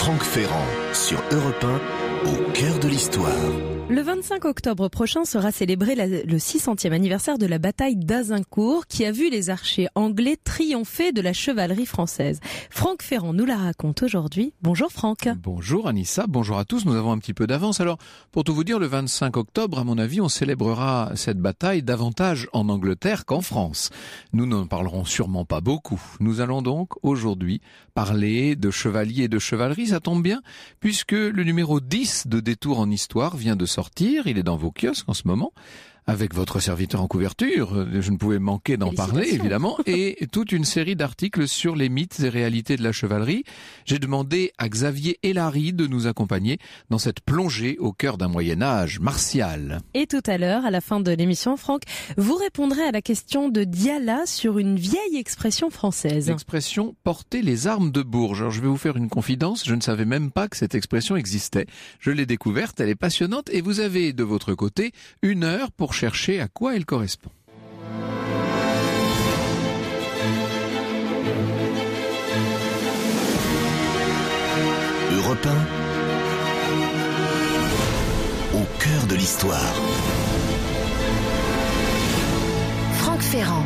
Franck Ferrand sur Europe 1, au cœur de l'histoire. Le 25 octobre prochain sera célébré le 600e anniversaire de la bataille d'Azincourt qui a vu les archers anglais triompher de la chevalerie française. Franck Ferrand nous la raconte aujourd'hui. Bonjour Franck. Bonjour Anissa, bonjour à tous. Nous avons un petit peu d'avance. Alors, pour tout vous dire, le 25 octobre, à mon avis, on célébrera cette bataille davantage en Angleterre qu'en France. Nous n'en parlerons sûrement pas beaucoup. Nous allons donc aujourd'hui parler de chevaliers et de chevalerie. Ça tombe bien, puisque le numéro 10 de Détour en Histoire vient de sortir. Il est dans vos kiosques en ce moment, avec votre serviteur en couverture. Je ne pouvais manquer d'en parler, évidemment, et toute une série d'articles sur les mythes et réalités de la chevalerie. J'ai demandé à Xavier Hélary de nous accompagner dans cette plongée au cœur d'un Moyen-Âge martial. Et tout à l'heure, à la fin de l'émission, Franck, vous répondrez à la question de Diala sur une vieille expression française. L'expression « porter les armes de Bourges ». Alors, je vais vous faire une confidence, je ne savais même pas que cette expression existait. Je l'ai découverte, elle est passionnante, et vous avez de votre côté 1 heure pour chercher à quoi elle correspond. Europe 1, au cœur de l'histoire. Franck Ferrand.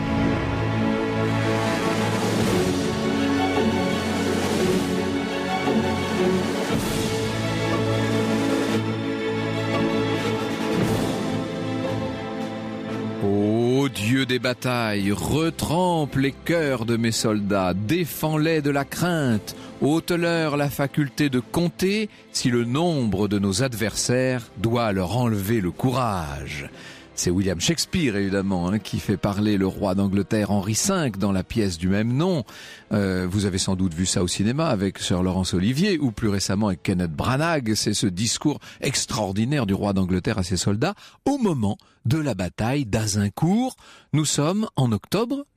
Ô Dieu des batailles, retrempe les cœurs de mes soldats, défends-les de la crainte, ôte-leur la faculté de compter si le nombre de nos adversaires doit leur enlever le courage. C'est William Shakespeare, évidemment, qui fait parler le roi d'Angleterre Henri V dans la pièce du même nom. Vous avez sans doute vu ça au cinéma avec Sir Laurence Olivier ou plus récemment avec Kenneth Branagh. C'est ce discours extraordinaire du roi d'Angleterre à ses soldats au moment de la bataille d'Azincourt. Nous sommes en octobre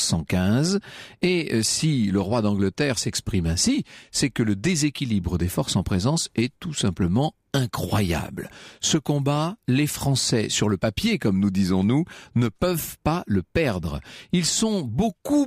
1415 et si le roi d'Angleterre s'exprime ainsi, c'est que le déséquilibre des forces en présence est tout simplement incroyable. Ce combat, les Français, sur le papier, comme nous disons-nous, ne peuvent pas le perdre. Ils sont beaucoup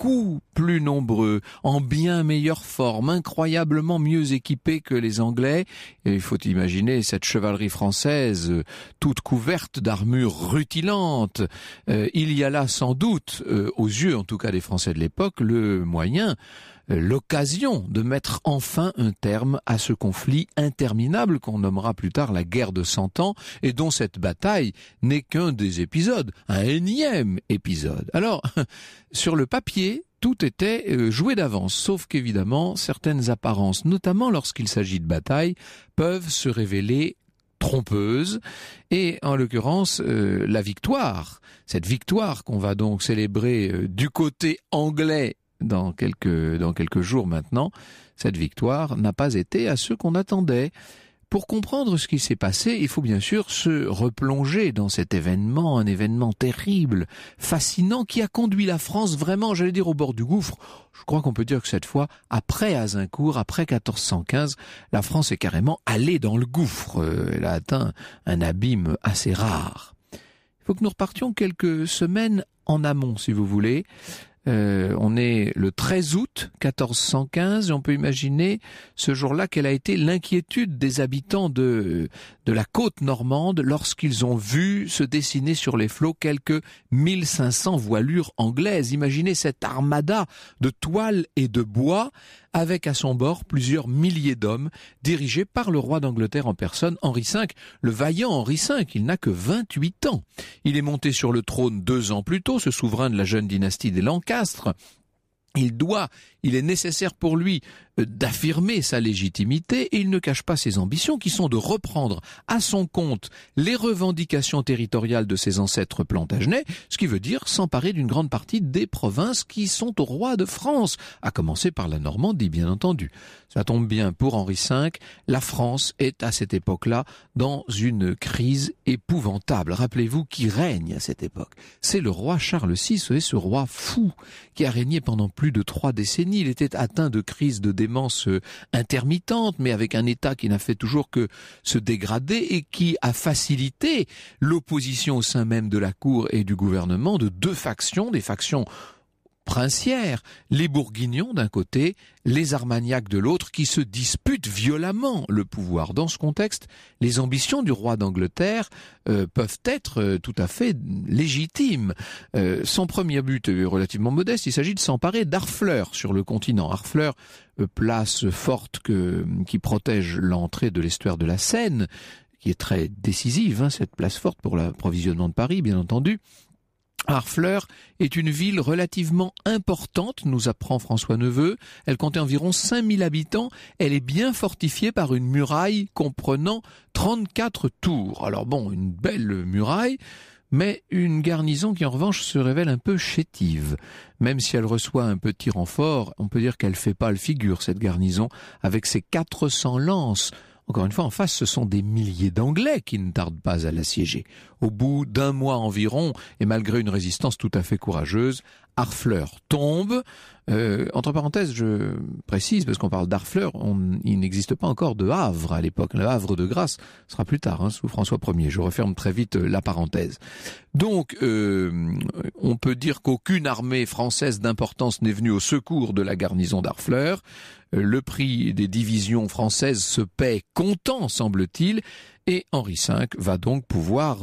plus nombreux, en bien meilleure forme, incroyablement mieux équipés que les Anglais. Et il faut imaginer cette chevalerie française, toute couverte d'armures rutilantes. Il y a là sans doute, aux yeux en tout cas des Français de l'époque, le moyen, l'occasion de mettre enfin un terme à ce conflit interminable qu'on nommera plus tard la guerre de 100 ans et dont cette bataille n'est qu'un des épisodes, un énième épisode. Alors, sur le papier, tout était joué d'avance, sauf qu'évidemment, certaines apparences, notamment lorsqu'il s'agit de bataille, peuvent se révéler trompeuses, et en l'occurrence, la victoire, cette victoire qu'on va donc célébrer du côté anglais dans quelques jours maintenant, cette victoire n'a pas été à ce qu'on attendait. Pour comprendre ce qui s'est passé, il faut bien sûr se replonger dans cet événement, un événement terrible, fascinant, qui a conduit la France vraiment, j'allais dire, au bord du gouffre. Je crois qu'on peut dire que cette fois, après Azincourt, après 1415, la France est carrément allée dans le gouffre. Elle a atteint un abîme assez rare. Il faut que nous repartions quelques semaines en amont, si vous voulez. On est le 13 août 1415 et on peut imaginer ce jour-là quelle a été l'inquiétude des habitants de la côte normande lorsqu'ils ont vu se dessiner sur les flots quelques 1500 voilures anglaises. Imaginez cette armada de toile et de bois avec à son bord plusieurs milliers d'hommes dirigés par le roi d'Angleterre en personne, Henri V, le vaillant Henri V. Il n'a que 28 ans. Il est monté sur le trône 2 ans plus tôt, ce souverain de la jeune dynastie des Lancastres. Il est nécessaire pour lui d'affirmer sa légitimité et il ne cache pas ses ambitions qui sont de reprendre à son compte les revendications territoriales de ses ancêtres plantagenets, ce qui veut dire s'emparer d'une grande partie des provinces qui sont au roi de France, à commencer par la Normandie bien entendu. Ça tombe bien pour Henri V, la France est à cette époque-là dans une crise épouvantable. Rappelez-vous qui règne à cette époque. C'est le roi Charles VI, et ce roi fou qui a régné pendant plus de 3 décennies. Il était atteint de crises de démence intermittentes, mais avec un État qui n'a fait toujours que se dégrader et qui a facilité l'opposition au sein même de la cour et du gouvernement de 2 factions, des factions princière, les Bourguignons d'un côté, les Armagnacs de l'autre, qui se disputent violemment le pouvoir. Dans ce contexte, les ambitions du roi d'Angleterre peuvent être tout à fait légitimes. Son premier but est relativement modeste, il s'agit de s'emparer d'Harfleur sur le continent. Harfleur, place forte qui protège l'entrée de l'estuaire de la Seine, qui est très décisive, cette place forte pour l'approvisionnement de Paris, bien entendu. Harfleur est une ville relativement importante, nous apprend François Neveu. Elle comptait environ 5000 habitants. Elle est bien fortifiée par une muraille comprenant 34 tours. Alors bon, une belle muraille, mais une garnison qui en revanche se révèle un peu chétive. Même si elle reçoit un petit renfort, on peut dire qu'elle fait pas le figure, cette garnison, avec ses 400 lances. Encore une fois, en face, ce sont des milliers d'Anglais qui ne tardent pas à l'assiéger. Au bout d'un mois environ, et malgré une résistance tout à fait courageuse, Harfleur tombe. Entre parenthèses, je précise, parce qu'on parle d'Harfleur, il n'existe pas encore de Havre à l'époque. Le Havre de Grasse sera plus tard, sous François Ier. Je referme très vite la parenthèse. Donc, on peut dire qu'aucune armée française d'importance n'est venue au secours de la garnison d'Harfleur. Le prix des divisions françaises se paie comptant, semble-t-il, et Henri V va donc pouvoir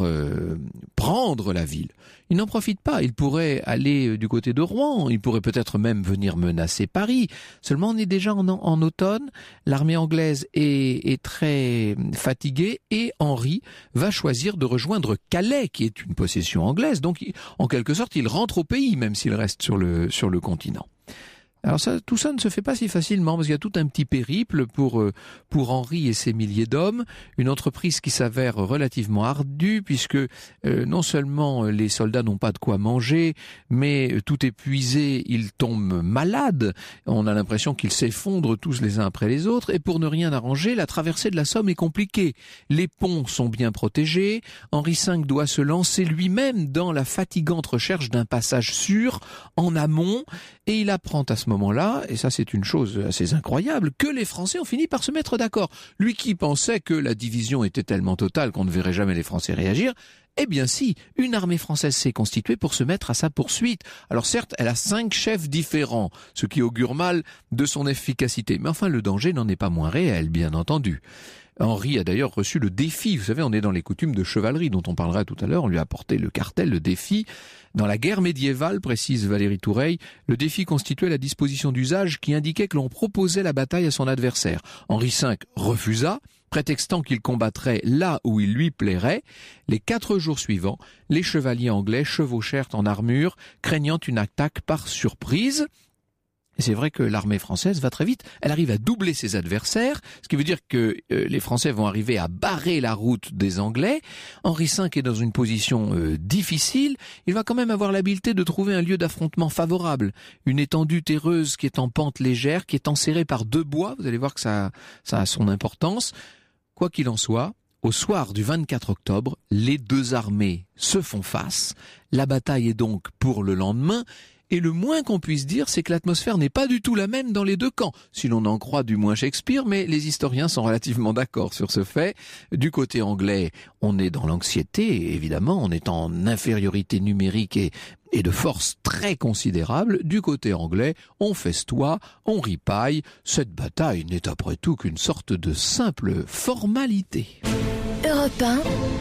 prendre la ville. Il n'en profite pas, il pourrait aller du côté de Rouen, il pourrait peut-être même venir menacer Paris. Seulement on est déjà en automne, l'armée anglaise est très fatiguée et Henri va choisir de rejoindre Calais, qui est une possession anglaise. Donc en quelque sorte il rentre au pays, même s'il reste sur le continent. Alors tout ça ne se fait pas si facilement, parce qu'il y a tout un petit périple pour Henri et ses milliers d'hommes, une entreprise qui s'avère relativement ardue, puisque non seulement les soldats n'ont pas de quoi manger, mais tout épuisés, ils tombent malades, on a l'impression qu'ils s'effondrent tous les uns après les autres, et pour ne rien arranger, la traversée de la Somme est compliquée. Les ponts sont bien protégés, Henri V doit se lancer lui-même dans la fatigante recherche d'un passage sûr en amont, et il apprend à ce moment-là, et ça c'est une chose assez incroyable, que les Français ont fini par se mettre d'accord. Lui qui pensait que la division était tellement totale qu'on ne verrait jamais les Français réagir, eh bien si, une armée française s'est constituée pour se mettre à sa poursuite. Alors certes, elle a 5 chefs différents, ce qui augure mal de son efficacité, mais enfin le danger n'en est pas moins réel, bien entendu. Henri a d'ailleurs reçu le défi, vous savez, on est dans les coutumes de chevalerie dont on parlera tout à l'heure, on lui a apporté le cartel, le défi. Dans la guerre médiévale, précise Valérie Toureille, le défi constituait la disposition d'usage qui indiquait que l'on proposait la bataille à son adversaire. Henri V refusa, prétextant qu'il combattrait là où il lui plairait. Les 4 jours suivants, les chevaliers anglais chevauchèrent en armure, craignant une attaque par surprise. Et c'est vrai que l'armée française va très vite, elle arrive à doubler ses adversaires, ce qui veut dire que les Français vont arriver à barrer la route des Anglais. Henri V est dans une position difficile, il va quand même avoir l'habileté de trouver un lieu d'affrontement favorable, une étendue terreuse qui est en pente légère, qui est enserrée par 2 bois, vous allez voir que ça a son importance. Quoi qu'il en soit, au soir du 24 octobre, les 2 armées se font face, la bataille est donc pour le lendemain. Et le moins qu'on puisse dire, c'est que l'atmosphère n'est pas du tout la même dans les 2 camps, si l'on en croit du moins Shakespeare, mais les historiens sont relativement d'accord sur ce fait. Du côté anglais, on est dans l'anxiété, évidemment, on est en infériorité numérique et de force très considérable. Du côté anglais, on festoie, on ripaille. Cette bataille n'est après tout qu'une sorte de simple formalité. Europe 1,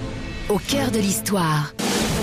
au cœur de l'histoire.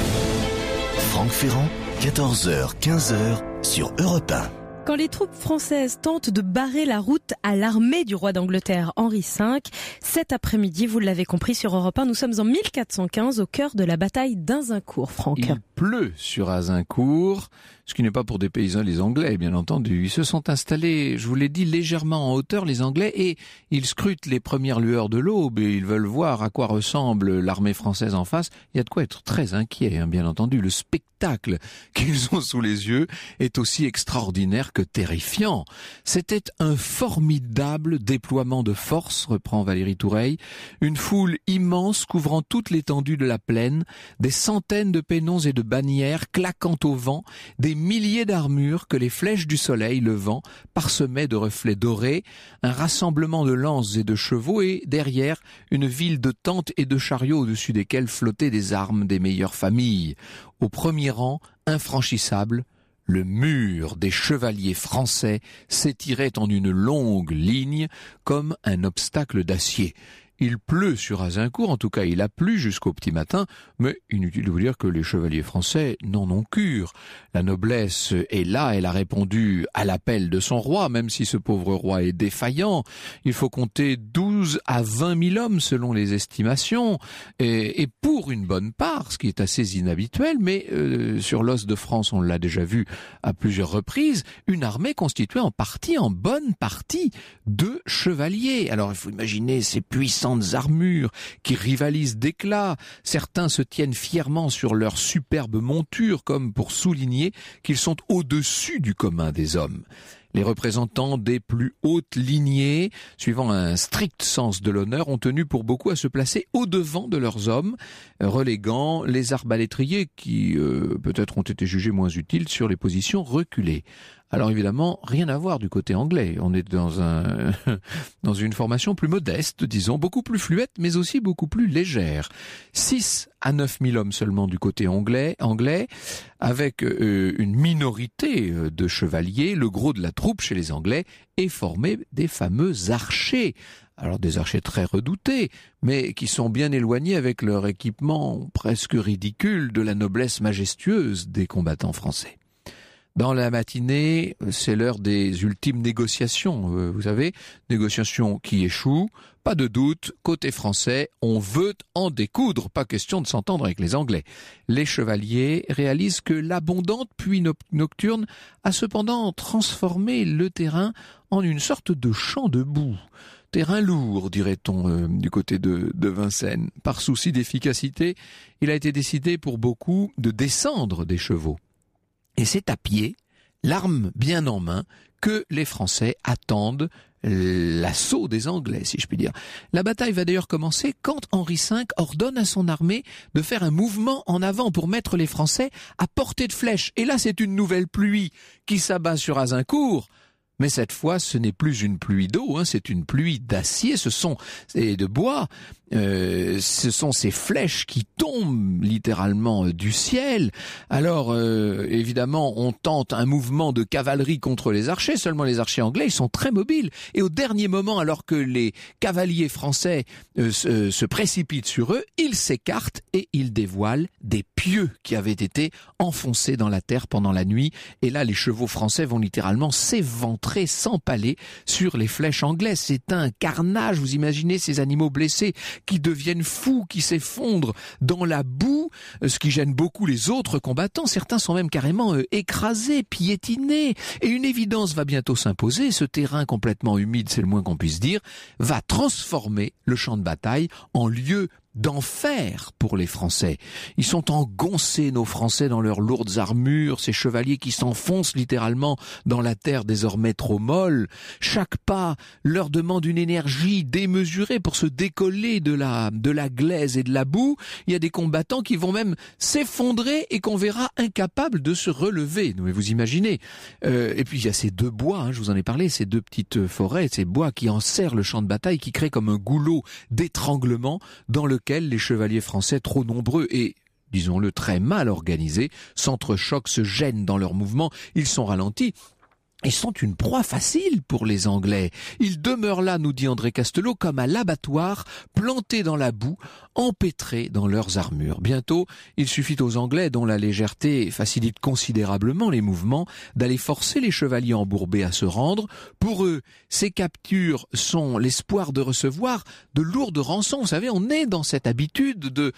Franck Ferrand, 14h, 15h sur Europe 1. Quand les troupes françaises tentent de barrer la route à l'armée du roi d'Angleterre Henri V, cet après-midi, vous l'avez compris sur Europe 1, nous sommes en 1415 au cœur de la bataille d'Azincourt, Franck. Il pleut sur Azincourt, ce qui n'est pas pour des paysans les Anglais, bien entendu. Ils se sont installés, je vous l'ai dit, légèrement en hauteur, les Anglais, et ils scrutent les premières lueurs de l'aube et ils veulent voir à quoi ressemble l'armée française en face. Il y a de quoi être très inquiet, bien entendu. Le spectacle qu'ils ont sous les yeux est aussi extraordinaire que terrifiant. C'était un formidable déploiement de force, reprend Valérie Toureille. Une foule immense couvrant toute l'étendue de la plaine, des centaines de pénons et de bannières claquant au vent, des milliers d'armures que les flèches du soleil, le vent, parsemaient de reflets dorés, un rassemblement de lances et de chevaux et, derrière, une ville de tentes et de chariots au-dessus desquels flottaient des armes des meilleures familles. Au premier rang, infranchissable, le mur des chevaliers français s'étirait en une longue ligne comme un obstacle d'acier. Il pleut sur Azincourt, en tout cas il a plu jusqu'au petit matin, mais inutile de vous dire que les chevaliers français n'en ont cure. La noblesse est là, elle a répondu à l'appel de son roi, même si ce pauvre roi est défaillant. Il faut compter 12 à 20 000 hommes selon les estimations, et pour une bonne part, ce qui est assez inhabituel, mais sur l'os de France, on l'a déjà vu à plusieurs reprises, une armée constituée en bonne partie de chevaliers. Alors il faut imaginer ces puissants armures qui rivalisent d'éclat. Certains se tiennent fièrement sur leur superbe monture comme pour souligner qu'ils sont au-dessus du commun des hommes. Les représentants des plus hautes lignées, suivant un strict sens de l'honneur, ont tenu pour beaucoup à se placer au-devant de leurs hommes, reléguant les arbalétriers qui peut-être ont été jugés moins utiles sur les positions reculées. Alors évidemment, rien à voir du côté anglais. On est dans une formation plus modeste, disons, beaucoup plus fluette, mais aussi beaucoup plus légère. 6 à 9 000 hommes seulement du côté anglais, avec une minorité de chevaliers. Le gros de la troupe chez les Anglais est formé des fameux archers. Alors des archers très redoutés, mais qui sont bien éloignés avec leur équipement presque ridicule de la noblesse majestueuse des combattants français. Dans la matinée, c'est l'heure des ultimes négociations, vous savez, négociations qui échouent. Pas de doute, côté français, on veut en découdre, pas question de s'entendre avec les Anglais. Les chevaliers réalisent que l'abondante pluie nocturne a cependant transformé le terrain en une sorte de champ de boue. Terrain lourd, dirait-on, du côté de Vincennes. Par souci d'efficacité, il a été décidé pour beaucoup de descendre des chevaux. Et c'est à pied, l'arme bien en main, que les Français attendent l'assaut des Anglais, si je puis dire. La bataille va d'ailleurs commencer quand Henri V ordonne à son armée de faire un mouvement en avant pour mettre les Français à portée de flèche. Et là, c'est une nouvelle pluie qui s'abat sur Azincourt. Mais cette fois, ce n'est plus une pluie d'eau, c'est une pluie d'acier, et de bois. Ce sont ces flèches qui tombent littéralement du ciel. Alors, évidemment, on tente un mouvement de cavalerie contre les archers. Seulement les archers anglais, ils sont très mobiles. Et au dernier moment, alors que les cavaliers français se précipitent sur eux, ils s'écartent et ils dévoilent des pieux qui avaient été enfoncés dans la terre pendant la nuit. Et là, les chevaux français vont littéralement s'éventrer, s'empaler sur les flèches anglaises. C'est un carnage. Vous imaginez ces animaux blessés qui deviennent fous, qui s'effondrent dans la boue, ce qui gêne beaucoup les autres combattants. Certains sont même carrément écrasés, piétinés. Et une évidence va bientôt s'imposer. Ce terrain complètement humide, c'est le moins qu'on puisse dire, va transformer le champ de bataille en lieu d'enfer pour les Français. Ils sont engoncés, nos Français, dans leurs lourdes armures, ces chevaliers qui s'enfoncent littéralement dans la terre désormais trop molle. Chaque pas leur demande une énergie démesurée pour se décoller de la glaise et de la boue. Il y a des combattants qui vont même s'effondrer et qu'on verra incapables de se relever. Mais vous imaginez. Et puis il y a ces deux bois, je vous en ai parlé, ces deux petites forêts, ces bois qui enserrent le champ de bataille, qui créent comme un goulot d'étranglement dans lequel les chevaliers français trop nombreux et, disons-le, très mal organisés, s'entrechoquent, se gênent dans leurs mouvements, ils sont ralentis. Ils sont une proie facile pour les Anglais. Ils demeurent là, nous dit André Castelot, comme à l'abattoir, plantés dans la boue, empêtrés dans leurs armures. Bientôt, il suffit aux Anglais, dont la légèreté facilite considérablement les mouvements, d'aller forcer les chevaliers embourbés à se rendre. Pour eux, ces captures sont l'espoir de recevoir de lourdes rançons. Vous savez, on est dans cette habitude de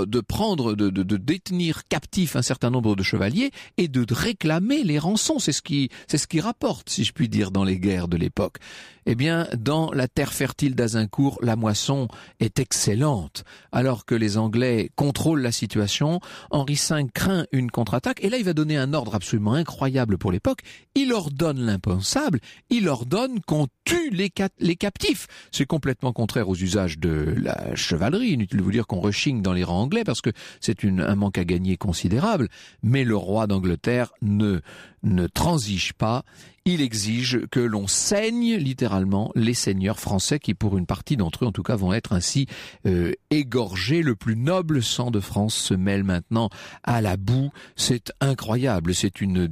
détenir captifs un certain nombre de chevaliers et de réclamer les rançons. C'est ce qui rapporte, si je puis dire, dans les guerres de l'époque. Eh bien, dans la terre fertile d'Azincourt, la moisson est excellente. Alors que les Anglais contrôlent la situation, Henri V craint une contre-attaque, et là il va donner un ordre absolument incroyable pour l'époque. Il ordonne l'impensable, il ordonne qu'on tue les captifs. C'est complètement contraire aux usages de la chevalerie. Inutile de vous dire qu'on rechigne dans les rangs anglais, parce que c'est un manque à gagner considérable. Mais le roi d'Angleterre ne transige pas. il exige que l'on saigne littéralement les seigneurs français qui, pour une partie d'entre eux en tout cas, vont être ainsi égorgés. Le plus noble sang de France se mêle maintenant à la boue. C'est incroyable, c'est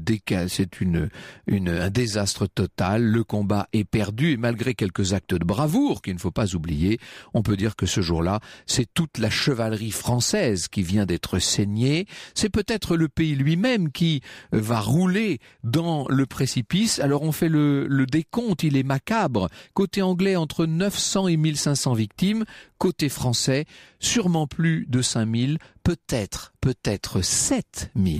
un désastre total. Le combat est perdu et malgré quelques actes de bravoure qu'il ne faut pas oublier, on peut dire que ce jour-là, c'est toute la chevalerie française qui vient d'être saignée. C'est peut-être le pays lui-même qui va rouler dans le précipice. Alors on fait le décompte, il est macabre. Côté anglais, entre 900 et 1500 victimes. Côté français, sûrement plus de 5000, peut-être 7000.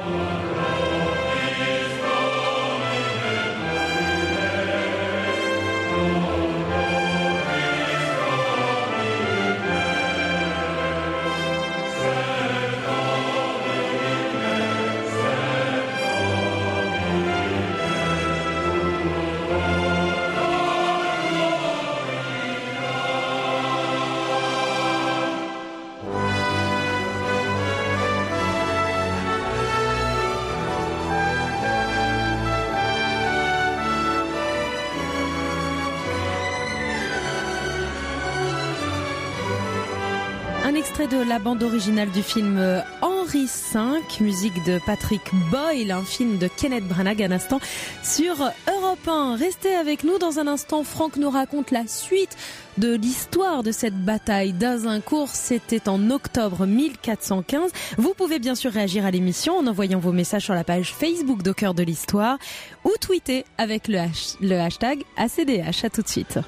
Un extrait de la bande originale du film Henri V, musique de Patrick Boyle, un film de Kenneth Branagh, un instant sur Europe 1. Restez avec nous dans un instant. Franck nous raconte la suite de l'histoire de cette bataille d'Azincourt. C'était en octobre 1415. Vous pouvez bien sûr réagir à l'émission en envoyant vos messages sur la page Facebook d'Au Cœur de l'Histoire ou tweeter avec le hashtag ACDH. À tout de suite.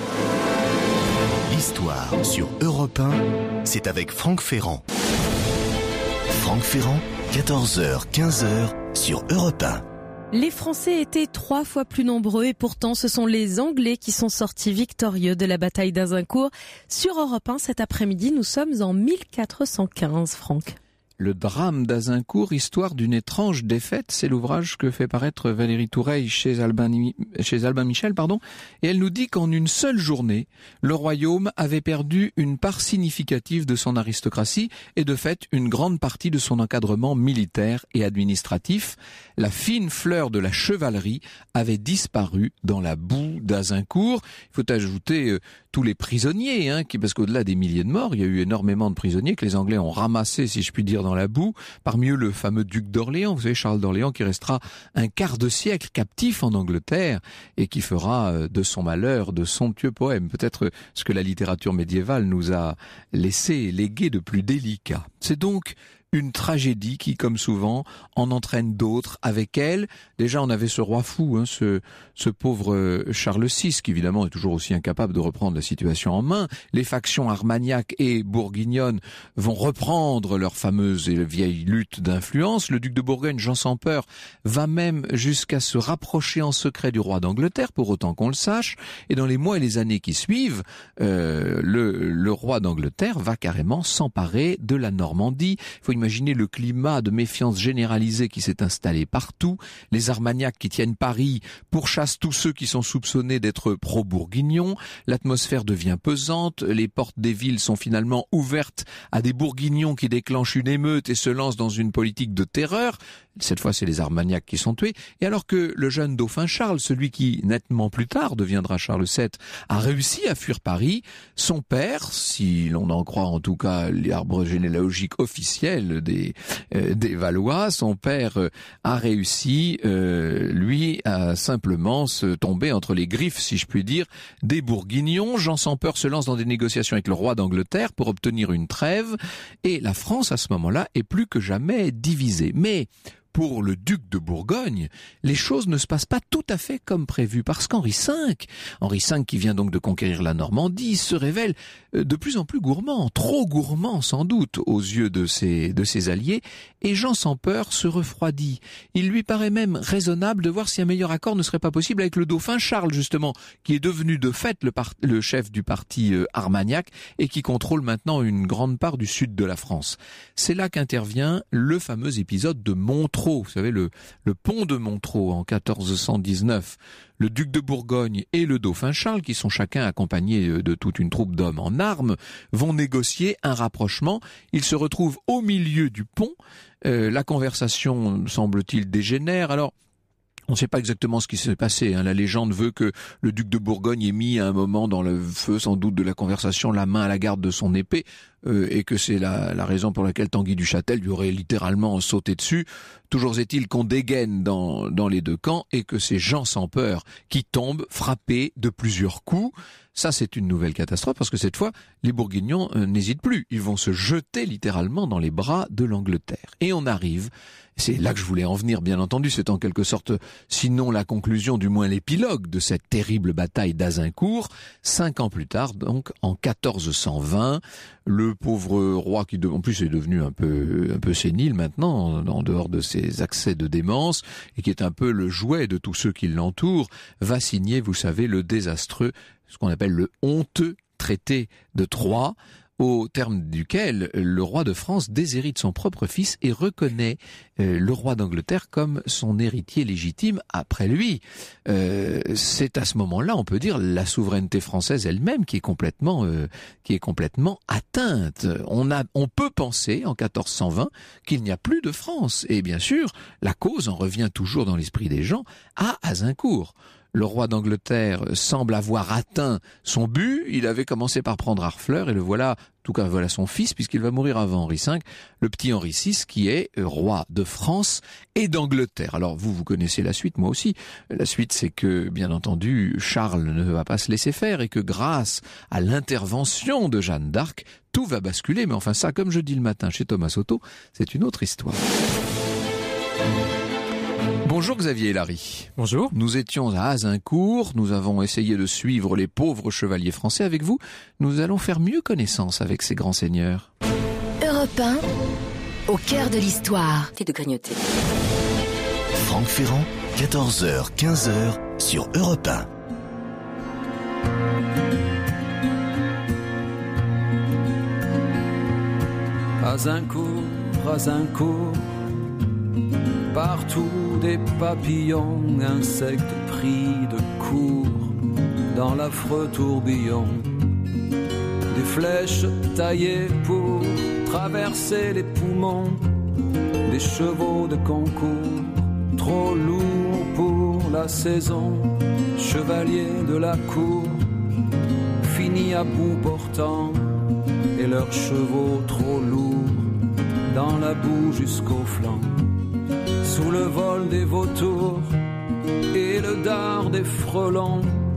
L'histoire sur Europe 1, c'est avec Franck Ferrand. Franck Ferrand, 14h, 15h sur Europe 1. Les Français étaient 3 fois plus nombreux et pourtant ce sont les Anglais qui sont sortis victorieux de la bataille d'Azincourt. Sur Europe 1 cet après-midi, nous sommes en 1415, Franck. Le drame d'Azincourt, histoire d'une étrange défaite, c'est l'ouvrage que fait paraître Valérie Toureille chez Albin Michel, et elle nous dit qu'en une seule journée, le royaume avait perdu une part significative de son aristocratie et de fait une grande partie de son encadrement militaire et administratif. La fine fleur de la chevalerie avait disparu dans la boue d'Azincourt. Il faut ajouter tous les prisonniers, parce qu'au-delà des milliers de morts, il y a eu énormément de prisonniers que les Anglais ont ramassés, si je puis dire, dans la boue. Parmi eux, le fameux duc d'Orléans, vous savez, Charles d'Orléans, qui restera un quart de siècle captif en Angleterre et qui fera de son malheur de somptueux poèmes. Peut-être ce que la littérature médiévale nous a légué de plus délicat. C'est donc une tragédie qui, comme souvent, en entraîne d'autres avec elle. Déjà, on avait ce roi fou, ce pauvre Charles VI, qui évidemment est toujours aussi incapable de reprendre la situation en main. Les factions armagnaques et bourguignonnes vont reprendre leur fameuse et vieille lutte d'influence. Le duc de Bourgogne, Jean sans peur, va même jusqu'à se rapprocher en secret du roi d'Angleterre, pour autant qu'on le sache. Et dans les mois et les années qui suivent, le roi d'Angleterre va carrément s'emparer de la Normandie. Il faut imaginer le climat de méfiance généralisée qui s'est installé partout. Les Armagnacs qui tiennent Paris pourchassent tous ceux qui sont soupçonnés d'être pro-bourguignons. L'atmosphère devient pesante. Les portes des villes sont finalement ouvertes à des bourguignons qui déclenchent une émeute et se lancent dans une politique de terreur. Cette fois, c'est les Armagnacs qui sont tués. Et alors que le jeune dauphin Charles, celui qui nettement plus tard deviendra Charles VII, a réussi à fuir Paris, son père, si l'on en croit en tout cas l'arbre généalogique officiel des Valois, son père a réussi, lui, à simplement se tomber entre les griffes, si je puis dire, des Bourguignons. Jean sans peur se lance dans des négociations avec le roi d'Angleterre pour obtenir une trêve, et la France, à ce moment-là, est plus que jamais divisée. Mais pour le duc de Bourgogne, les choses ne se passent pas tout à fait comme prévu, parce qu'Henri V, qui vient donc de conquérir la Normandie, se révèle de plus en plus gourmand, trop gourmand sans doute aux yeux de ses alliés, et Jean sans peur se refroidit. Il lui paraît même raisonnable de voir si un meilleur accord ne serait pas possible avec le dauphin Charles, justement, qui est devenu de fait le chef du parti armagnac et qui contrôle maintenant une grande part du sud de la France. C'est là qu'intervient le fameux épisode de Montereau, vous savez, le pont de Montereau en 1419. Le duc de Bourgogne et le dauphin Charles, qui sont chacun accompagnés de toute une troupe d'hommes en armes, vont négocier un rapprochement. Ils se retrouvent au milieu du pont. La conversation, semble-t-il, dégénère. Alors, On ne sait pas exactement ce qui s'est passé. La légende veut que le duc de Bourgogne ait mis à un moment dans le feu, sans doute de la conversation, la main à la garde de son épée, et que c'est la raison pour laquelle Tanguy du Châtel lui aurait littéralement sauté dessus. Toujours est-il qu'on dégaine dans les deux camps et que c'est Jean sans peur qui tombe, frappé de plusieurs coups. Ça, c'est une nouvelle catastrophe parce que cette fois, les Bourguignons n'hésitent plus. Ils vont se jeter littéralement dans les bras de l'Angleterre. Et on arrive, c'est là que je voulais en venir, bien entendu, c'est en quelque sorte, sinon la conclusion, du moins l'épilogue de cette terrible bataille d'Azincourt. 5 ans plus tard, donc en 1420, le pauvre roi, qui en plus est devenu un peu sénile maintenant, en dehors de ses accès de démence, et qui est un peu le jouet de tous ceux qui l'entourent, va signer, vous savez, le désastreux, ce qu'on appelle le honteux traité de Troyes, au terme duquel le roi de France déshérite son propre fils et reconnaît le roi d'Angleterre comme son héritier légitime après lui. C'est à ce moment-là, on peut dire, la souveraineté française elle-même qui est complètement atteinte. On peut penser en 1420 qu'il n'y a plus de France. Et bien sûr, la cause en revient toujours dans l'esprit des gens à Azincourt. Le roi d'Angleterre semble avoir atteint son but. Il avait commencé par prendre Harfleur et le voilà, en tout cas voilà son fils, puisqu'il va mourir avant Henri V, le petit Henri VI qui est roi de France et d'Angleterre. Alors vous connaissez la suite, moi aussi. La suite, c'est que, bien entendu, Charles ne va pas se laisser faire et que grâce à l'intervention de Jeanne d'Arc, tout va basculer. Mais enfin ça, comme je dis le matin chez Thomas Soto, c'est une autre histoire. Bonjour Xavier Hilary. Bonjour. Nous étions à Azincourt, nous avons essayé de suivre les pauvres chevaliers français avec vous. Nous allons faire mieux connaissance avec ces grands seigneurs. Europe 1, au cœur de l'histoire. Et de grignoter. Franck Ferrand, 14h, 15h sur Europe 1. Azincourt, Azincourt, partout des papillons, insectes pris de court dans l'affreux tourbillon. Des flèches taillées pour traverser les poumons, des chevaux de concours, trop lourds pour la saison. Chevaliers de la cour, finis à bout portant, et leurs chevaux trop lourds, dans la boue jusqu'au flanc. Sous le vol des vautours et le dard des frelons,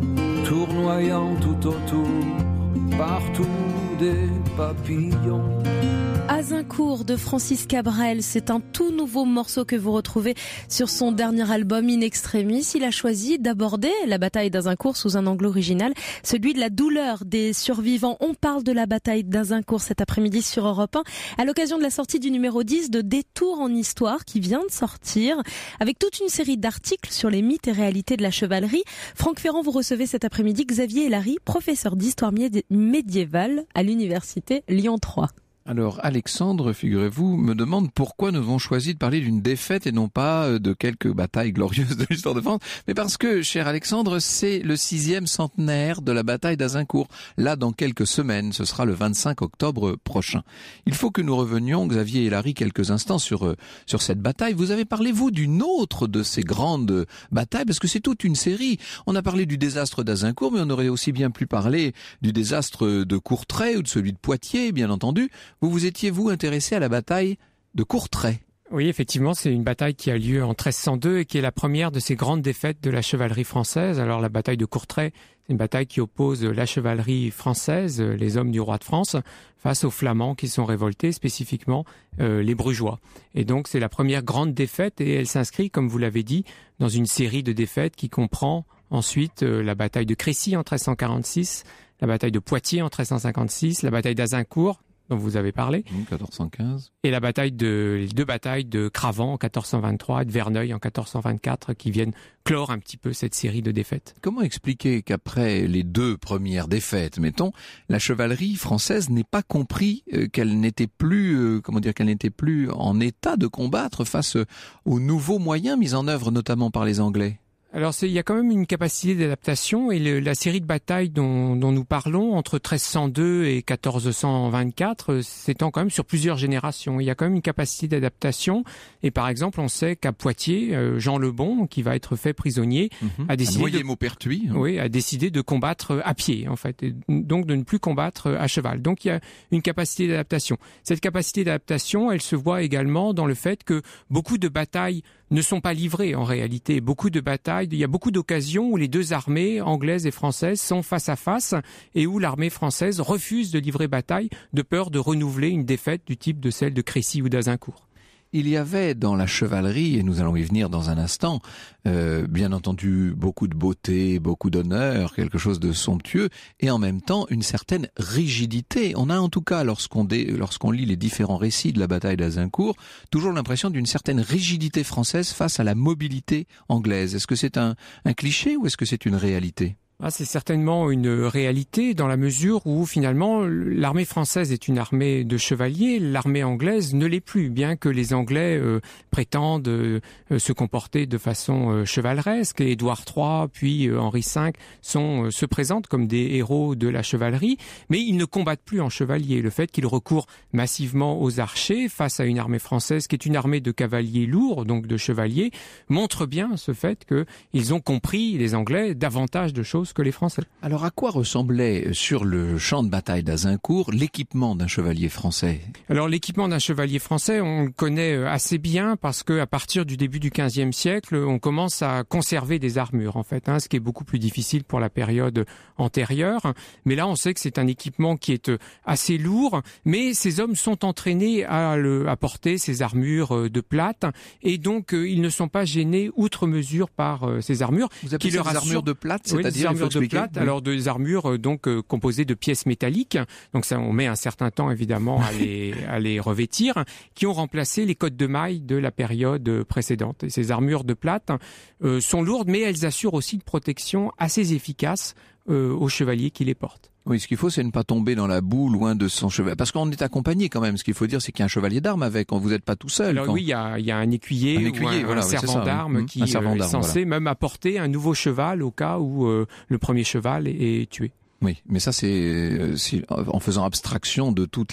tournoyant tout autour, partout des papillons. Azincourt de Francis Cabrel, c'est un tout nouveau morceau que vous retrouvez sur son dernier album In Extremis. Il a choisi d'aborder la bataille d'Azincourt sous un angle original, celui de la douleur des survivants. On parle de la bataille d'Azincourt cet après-midi sur Europe 1, à l'occasion de la sortie du numéro 10 de Détour en Histoire qui vient de sortir, avec toute une série d'articles sur les mythes et réalités de la chevalerie. Franck Ferrand, vous recevez cet après-midi Xavier Hilary, professeur d'histoire médiévale à l'université Lyon 3. Alors Alexandre, figurez-vous, me demande pourquoi nous avons choisi de parler d'une défaite et non pas de quelques batailles glorieuses de l'histoire de France. Mais parce que, cher Alexandre, c'est le 6e centenaire de la bataille d'Azincourt. Là, dans quelques semaines, ce sera le 25 octobre prochain. Il faut que nous revenions, Xavier Hilary, quelques instants sur cette bataille. Vous avez parlé, vous, d'une autre de ces grandes batailles, parce que c'est toute une série. On a parlé du désastre d'Azincourt, mais on aurait aussi bien pu parler du désastre de Courtrai ou de celui de Poitiers, bien entendu. Vous étiez, vous, intéressé à la bataille de Courtrai? Oui, effectivement, c'est une bataille qui a lieu en 1302 et qui est la première de ces grandes défaites de la chevalerie française. Alors, la bataille de Courtrai, c'est une bataille qui oppose la chevalerie française, les hommes du roi de France, face aux Flamands qui sont révoltés, spécifiquement les Brugeois. Et donc, c'est la première grande défaite et elle s'inscrit, comme vous l'avez dit, dans une série de défaites qui comprend ensuite la bataille de Crécy en 1346, la bataille de Poitiers en 1356, la bataille d'Azincourt, dont vous avez parlé. 1415. Et les deux batailles de Cravant en 1423 et de Verneuil en 1424 qui viennent clore un petit peu cette série de défaites. Comment expliquer qu'après les deux premières défaites, mettons, la chevalerie française n'ait pas compris qu'elle n'était plus, qu'elle n'était plus en état de combattre face aux nouveaux moyens mis en œuvre notamment par les Anglais? Alors il y a quand même une capacité d'adaptation et la série de batailles dont nous parlons entre 1302 et 1424 s'étend quand même sur plusieurs générations. Il y a quand même une capacité d'adaptation et par exemple on sait qu'à Poitiers, Jean le Bon, qui va être fait prisonnier, a décidé de combattre à pied en fait, et donc de ne plus combattre à cheval. Donc il y a une capacité d'adaptation. Cette capacité d'adaptation, elle se voit également dans le fait que beaucoup de batailles ne sont pas livrées en réalité. Il y a beaucoup d'occasions où les deux armées, anglaise et française, sont face à face et où l'armée française refuse de livrer bataille de peur de renouveler une défaite du type de celle de Crécy ou d'Azincourt. Il y avait dans la chevalerie, et nous allons y venir dans un instant, bien entendu beaucoup de beauté, beaucoup d'honneur, quelque chose de somptueux, et en même temps une certaine rigidité. On a en tout cas, lorsqu'on lit les différents récits de la bataille d'Azincourt, toujours l'impression d'une certaine rigidité française face à la mobilité anglaise. Est-ce que c'est un cliché ou est-ce que c'est une réalité ? C'est certainement une réalité dans la mesure où finalement l'armée française est une armée de chevaliers, l'armée anglaise ne l'est plus, bien que les Anglais prétendent se comporter de façon chevaleresque. Et Édouard III puis Henri V se présentent comme des héros de la chevalerie, mais ils ne combattent plus en chevalier. Le fait qu'ils recourent massivement aux archers face à une armée française qui est une armée de cavaliers lourds, donc de chevaliers, montre bien ce fait qu'ils ont compris, les Anglais, davantage de choses que les Français. Alors à quoi ressemblait sur le champ de bataille d'Azincourt l'équipement d'un chevalier français ? Alors l'équipement d'un chevalier français, on le connaît assez bien parce que à partir du début du XVe siècle, on commence à conserver des armures en fait, ce qui est beaucoup plus difficile pour la période antérieure. Mais là, on sait que c'est un équipement qui est assez lourd, mais ces hommes sont entraînés à porter ces armures de plate et donc ils ne sont pas gênés outre mesure par ces armures. Vous appelez ça des armures de plate, c'est-à-dire de plate, alors des armures composées de pièces métalliques. Donc ça, on met un certain temps évidemment à les revêtir, qui ont remplacé les cottes de mailles de la période précédente. Et ces armures de plate sont lourdes, mais elles assurent aussi une protection assez efficace aux chevaliers qui les portent. Oui, ce qu'il faut, c'est ne pas tomber dans la boue loin de son cheval. Parce qu'on est accompagné quand même. Ce qu'il faut dire, c'est qu'il y a un chevalier d'armes avec. Vous n'êtes pas tout seul. Alors oui, il y a un écuyer ou un servant d'armes qui est censé même apporter un nouveau cheval au cas où le premier cheval est tué. Oui, mais ça c'est en faisant abstraction de toute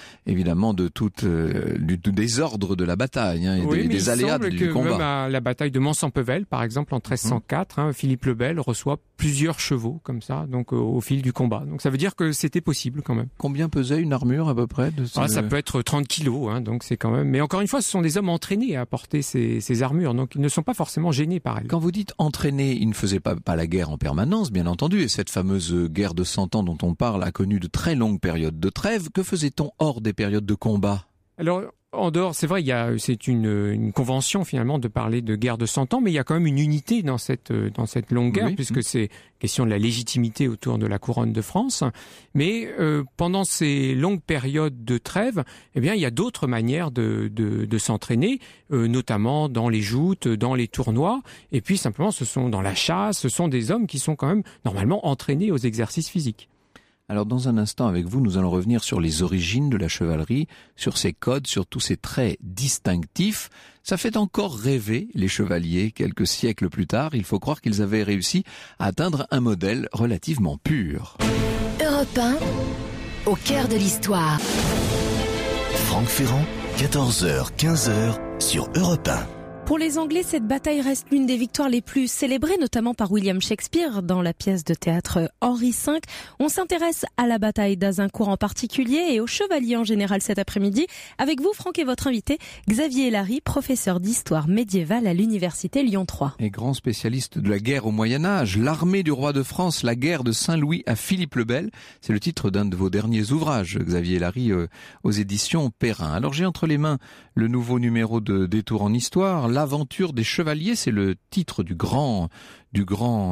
du désordre de la bataille et des aléas du combat. Même à la bataille de Mons-en-Pevel, par exemple en 1304, Philippe le Bel reçoit plusieurs chevaux comme ça, donc au fil du combat. Donc ça veut dire que c'était possible quand même. Combien pesait une armure à peu près Ça peut être 30 kilos, donc c'est quand même. Mais encore une fois, ce sont des hommes entraînés à porter ces armures, donc ils ne sont pas forcément gênés par elles. Quand vous dites entraînés, ils ne faisaient pas la guerre en permanence, bien entendu, et cette fameuse guerre de 100 ans dont on parle a connu de très longues périodes de trêve. Que faisait-on hors des périodes de combat ? Alors, en dehors, c'est vrai, c'est une convention finalement de parler de guerre de 100 ans, mais il y a quand même une unité dans cette longue guerre, puisque c'est question de la légitimité autour de la couronne de France. Mais pendant ces longues périodes de trêve, il y a d'autres manières de s'entraîner, notamment dans les joutes, dans les tournois, et puis simplement, dans la chasse, ce sont des hommes qui sont quand même normalement entraînés aux exercices physiques. Alors dans un instant avec vous, nous allons revenir sur les origines de la chevalerie, sur ses codes, sur tous ses traits distinctifs. Ça fait encore rêver les chevaliers quelques siècles plus tard. Il faut croire qu'ils avaient réussi à atteindre un modèle relativement pur. Europe 1, au cœur de l'histoire. Franck Ferrand, 14h, 15h sur Europe 1. Pour les Anglais, cette bataille reste l'une des victoires les plus célébrées, notamment par William Shakespeare dans la pièce de théâtre Henri V. On s'intéresse à la bataille d'Azincourt en particulier et aux chevaliers en général cet après-midi. Avec vous, Franck, et votre invité, Xavier Larry, professeur d'histoire médiévale à l'université Lyon 3. Et grand spécialiste de la guerre au Moyen-Âge, l'armée du roi de France, la guerre de Saint-Louis à Philippe le Bel. C'est le titre d'un de vos derniers ouvrages, Xavier Larry, aux éditions Perrin. Alors j'ai entre les mains le nouveau numéro de Détour en Histoire, l'aventure des chevaliers, c'est le titre du grand du grand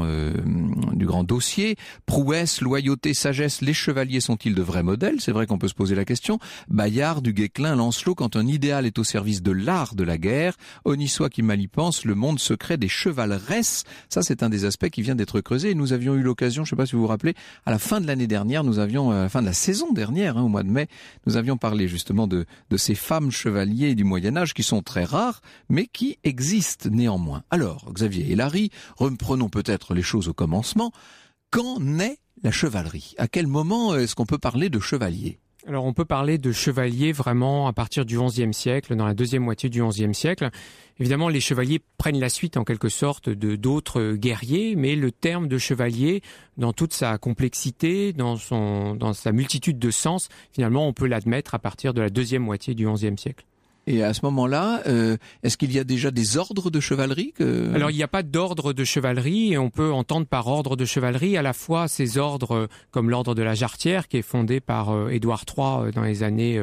dossier. Prouesse, loyauté, sagesse, les chevaliers sont-ils de vrais modèles? C'est vrai qu'on peut se poser la question. Bayard, du Guesclin, Lancelot, quand un idéal est au service de l'art de la guerre, honni soit qui mal y pense, le monde secret des chevaleresses. Ça, c'est un des aspects qui vient d'être creusé. Et nous avions eu l'occasion, je ne sais pas si vous vous rappelez, à la fin de l'année dernière, à la fin de la saison dernière, au mois de mai, nous avions parlé justement de ces femmes chevaliers du Moyen-Âge qui sont très rares, mais qui existent néanmoins. Alors, Xavier et Larry, reprenons peut-être les choses au commencement. Quand naît la chevalerie? À quel moment est-ce qu'on peut parler de chevalier? Alors on peut parler de chevalier vraiment à partir du XIe siècle, dans la deuxième moitié du XIe siècle. Évidemment, les chevaliers prennent la suite en quelque sorte de d'autres guerriers, mais le terme de chevalier, dans toute sa complexité, dans sa multitude de sens, finalement on peut l'admettre à partir de la deuxième moitié du XIe siècle. Et à ce moment-là, est-ce qu'il y a déjà des ordres de chevalerie Alors, il n'y a pas d'ordre de chevalerie, et on peut entendre par ordre de chevalerie à la fois ces ordres comme l'ordre de la Jarretière, qui est fondé par Édouard III dans les années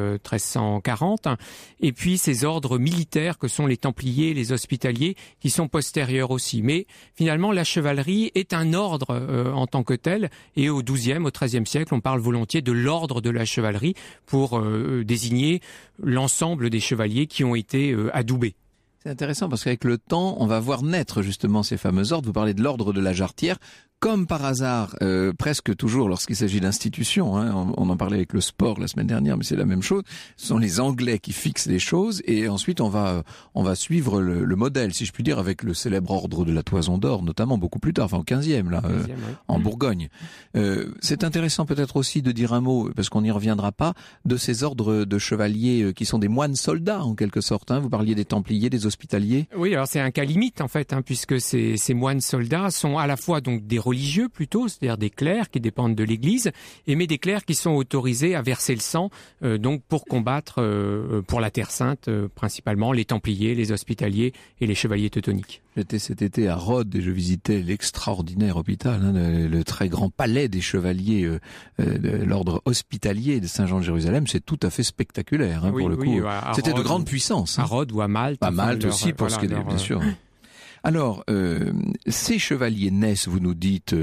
1340, et puis ces ordres militaires que sont les Templiers, les Hospitaliers, qui sont postérieurs aussi. Mais finalement, la chevalerie est un ordre en tant que tel, et au XIIe, au XIIIe siècle, on parle volontiers de l'ordre de la chevalerie pour désigner l'ensemble des chevaliers qui ont été adoubés. C'est intéressant parce qu'avec le temps, on va voir naître justement ces fameux ordres. Vous parlez de l'ordre de la Jarretière. Comme par hasard, presque toujours lorsqu'il s'agit d'institutions, on en parlait avec le sport la semaine dernière, mais c'est la même chose. Ce sont les Anglais qui fixent les choses, et ensuite on va suivre le modèle, si je puis dire, avec le célèbre ordre de la Toison d'Or, notamment beaucoup plus tard, enfin au 15e là, en Bourgogne. C'est intéressant peut-être aussi de dire un mot, parce qu'on n'y reviendra pas, de ces ordres de chevaliers qui sont des moines soldats en quelque sorte. Vous parliez des Templiers, des Hospitaliers. Oui, alors c'est un cas limite en fait, puisque ces moines soldats sont à la fois donc des religieux plutôt, c'est-à-dire des clercs qui dépendent de l'Église, mais des clercs qui sont autorisés à verser le sang, donc pour combattre pour la Terre Sainte, principalement les Templiers, les Hospitaliers et les Chevaliers Teutoniques. J'étais cet été à Rhodes et je visitais l'extraordinaire hôpital, le très grand palais des chevaliers de l'ordre hospitalier de Saint-Jean de Jérusalem. C'est tout à fait spectaculaire pour le coup. C'était de grande puissance. À Rhodes ou à Malte. À Malte aussi, pour ce qui est bien sûr. Alors, ces chevaliers naissent, vous nous dites,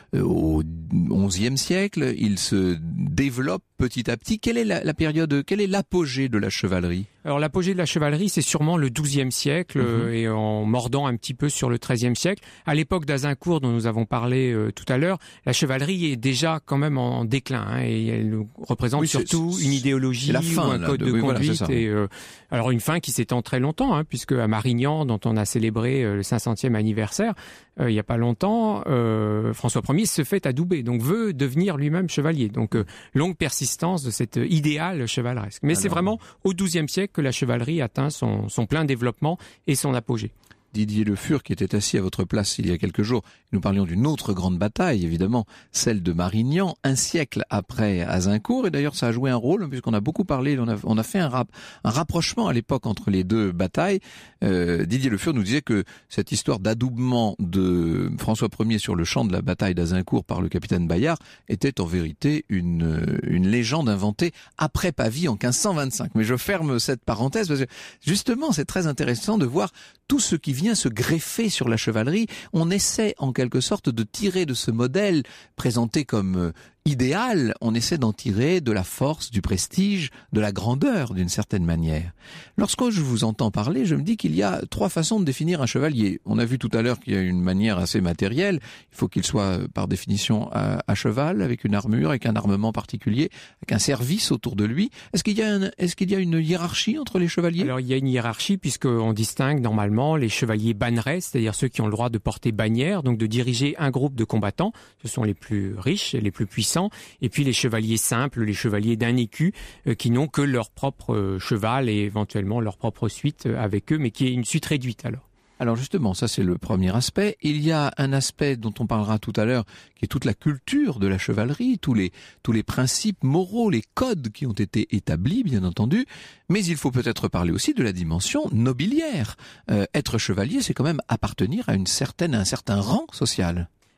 au XIe siècle. Ils se développent petit à petit. Quelle est la période, quel est l'apogée de la chevalerie? Alors l'apogée de la chevalerie, c'est sûrement le XIIe siècle, et en mordant un petit peu sur le XIIIe siècle. À l'époque d'Azincourt, dont nous avons parlé tout à l'heure, la chevalerie est déjà quand même en déclin, et elle représente surtout une idéologie ou un code de conduite. Voilà, alors une fin qui s'étend très longtemps, puisque à Marignan, dont on a célébré le 500e anniversaire, il n'y a pas longtemps, François Ier se fait adouber, donc veut devenir lui-même chevalier. Donc longue persistance de cet idéal chevaleresque. Mais c'est vraiment au XIIe siècle que la chevalerie atteint son plein développement et son apogée. Didier Le Fur, qui était assis à votre place il y a quelques jours, nous parlions d'une autre grande bataille, évidemment, celle de Marignan, un siècle après Azincourt, et d'ailleurs ça a joué un rôle, puisqu'on a beaucoup parlé, on a fait un rapprochement à l'époque entre les deux batailles. Didier Le Fur nous disait que cette histoire d'adoubement de François Ier sur le champ de la bataille d'Azincourt par le capitaine Bayard était en vérité une légende inventée après Pavie en 1525. Mais je ferme cette parenthèse, parce que justement c'est très intéressant de voir tout ce qui vient se greffer sur la chevalerie. On essaie en quelque sorte de tirer de ce modèle présenté comme idéal, on essaie d'en tirer de la force, du prestige, de la grandeur d'une certaine manière. Lorsque je vous entends parler, je me dis qu'il y a trois façons de définir un chevalier. On a vu tout à l'heure qu'il y a une manière assez matérielle. Il faut qu'il soit par définition à cheval, avec une armure, avec un armement particulier, avec un service autour de lui. Est-ce qu'il y a une hiérarchie entre les chevaliers? Alors il y a une hiérarchie, puisqu'on distingue normalement les chevaliers bannerets, c'est-à-dire ceux qui ont le droit de porter bannière, donc de diriger un groupe de combattants. Ce sont les plus riches et les plus puissants. Et puis les chevaliers simples, les chevaliers d'un écu, qui n'ont que leur propre cheval et éventuellement leur propre suite avec eux, mais qui est une suite réduite alors. Alors justement, ça c'est le premier aspect. Il y a un aspect dont on parlera tout à l'heure, qui est toute la culture de la chevalerie, tous les principes moraux, les codes qui ont été établis, bien entendu. Mais il faut peut-être parler aussi de la dimension nobiliaire. Être chevalier, c'est quand même appartenir à un certain rang social.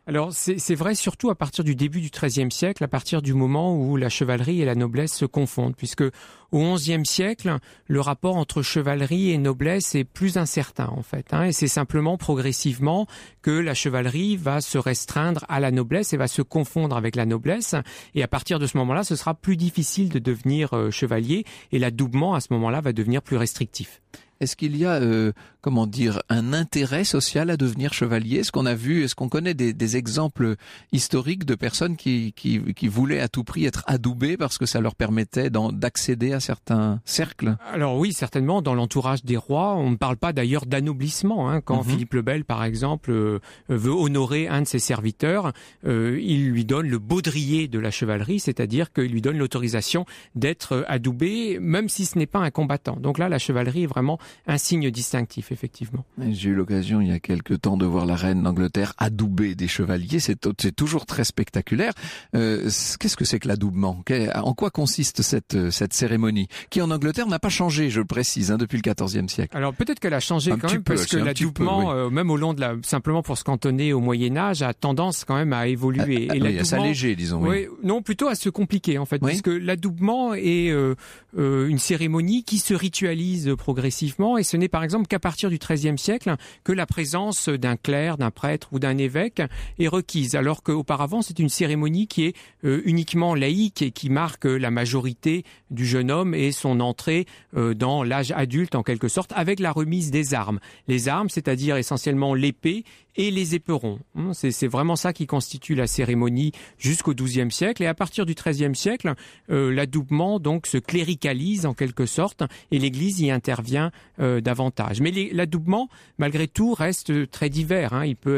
Alors c'est vrai surtout à partir du début du XIIIe siècle, à partir du moment où la chevalerie et la noblesse se confondent, puisque au XIe siècle, le rapport entre chevalerie et noblesse est plus incertain en fait, et c'est simplement progressivement que la chevalerie va se restreindre à la noblesse et va se confondre avec la noblesse, et à partir de ce moment-là, ce sera plus difficile de devenir chevalier, et l'adoubement à ce moment-là va devenir plus restrictif. Est-ce qu'il y a, un intérêt social à devenir chevalier? Est-ce qu'on connaît des exemples historiques de personnes qui voulaient à tout prix être adoubées parce que ça leur permettait d'accéder à certains cercles? Alors oui, certainement, dans l'entourage des rois, on ne parle pas d'ailleurs d'anoblissement. Quand Philippe le Bel, par exemple, veut honorer un de ses serviteurs, il lui donne le baudrier de la chevalerie, c'est-à-dire qu'il lui donne l'autorisation d'être adoubé, même si ce n'est pas un combattant. Donc là, la chevalerie est vraiment un signe distinctif, effectivement. J'ai eu l'occasion il y a quelque temps de voir la reine d'Angleterre adouber des chevaliers. C'est toujours très spectaculaire. Qu'est-ce que c'est que l'adoubement? En quoi consiste cette cérémonie qui en Angleterre n'a pas changé, je le précise, depuis le XIVe siècle? Alors peut-être qu'elle a changé quand même, parce que l'adoubement, même au long de simplement pour se cantonner au Moyen-Âge, a tendance quand même à évoluer. À s'alléger, disons. Oui, non, plutôt à se compliquer en fait, puisque l'adoubement est une cérémonie qui se ritualise progressivement. Et ce n'est par exemple qu'à partir du XIIIe siècle que la présence d'un clerc, d'un prêtre ou d'un évêque est requise, alors qu'auparavant c'est une cérémonie qui est uniquement laïque et qui marque la majorité du jeune homme et son entrée dans l'âge adulte en quelque sorte, avec la remise des armes. Les armes, c'est-à-dire essentiellement l'épée et les éperons. C'est vraiment ça qui constitue la cérémonie jusqu'au XIIe siècle. Et à partir du XIIIe siècle, l'adoubement donc se cléricalise en quelque sorte et l'Église y intervient davantage. Mais l'adoubement, malgré tout, reste très divers.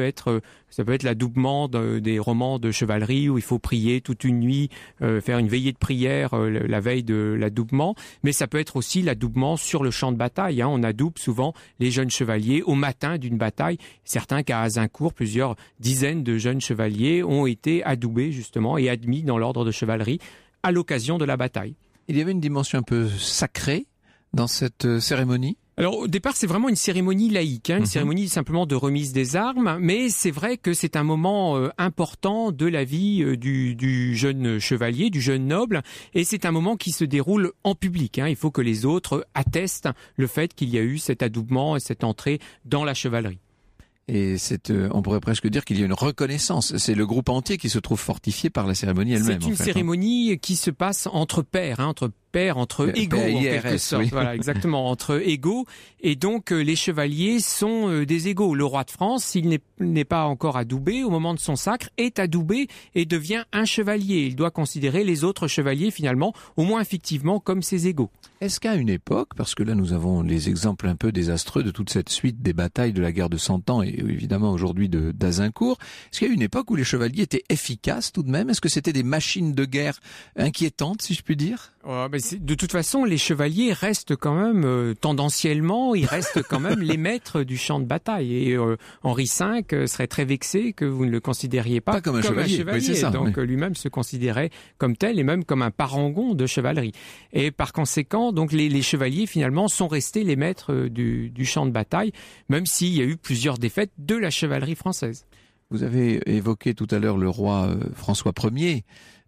Ça peut être l'adoubement des romans de chevalerie où il faut prier toute une nuit, faire une veillée de prière la veille de l'adoubement. Mais ça peut être aussi l'adoubement sur le champ de bataille. On adoube souvent les jeunes chevaliers au matin d'une bataille. Certains qu'à Azincourt, plusieurs dizaines de jeunes chevaliers ont été adoubés justement et admis dans l'ordre de chevalerie à l'occasion de la bataille. Il y avait une dimension un peu sacrée dans cette cérémonie? Alors au départ, c'est vraiment une cérémonie laïque, une cérémonie simplement de remise des armes, mais c'est vrai que c'est un moment important de la vie du jeune chevalier, du jeune noble, et c'est un moment qui se déroule en public. Il faut que les autres attestent le fait qu'il y a eu cet adoubement et cette entrée dans la chevalerie. Et on pourrait presque dire qu'il y a une reconnaissance. C'est le groupe entier qui se trouve fortifié par la cérémonie elle-même. C'est une cérémonie qui se passe entre pairs, entre égaux en quelque sorte. Oui. Voilà, exactement, entre égaux. Et donc les chevaliers sont des égaux. Le roi de France, s'il n'est pas encore adoubé au moment de son sacre, est adoubé et devient un chevalier. Il doit considérer les autres chevaliers finalement, au moins fictivement, comme ses égaux. Est-ce qu'à une époque, parce que là nous avons les exemples un peu désastreux de toute cette suite des batailles de la guerre de 100 ans et évidemment aujourd'hui d'Azincourt, est-ce qu'il y a une époque où les chevaliers étaient efficaces tout de même? Est-ce que c'était des machines de guerre inquiétantes, si je puis dire? De toute façon, les chevaliers restent quand même, tendanciellement, ils restent quand même les maîtres du champ de bataille. Et Henri V serait très vexé que vous ne le considériez pas comme un chevalier. Oui, c'est ça, donc lui-même se considérait comme tel et même comme un parangon de chevalerie. Et par conséquent, donc les chevaliers finalement sont restés les maîtres du champ de bataille, même s'il y a eu plusieurs défaites de la chevalerie française. Vous avez évoqué tout à l'heure le roi François Ier.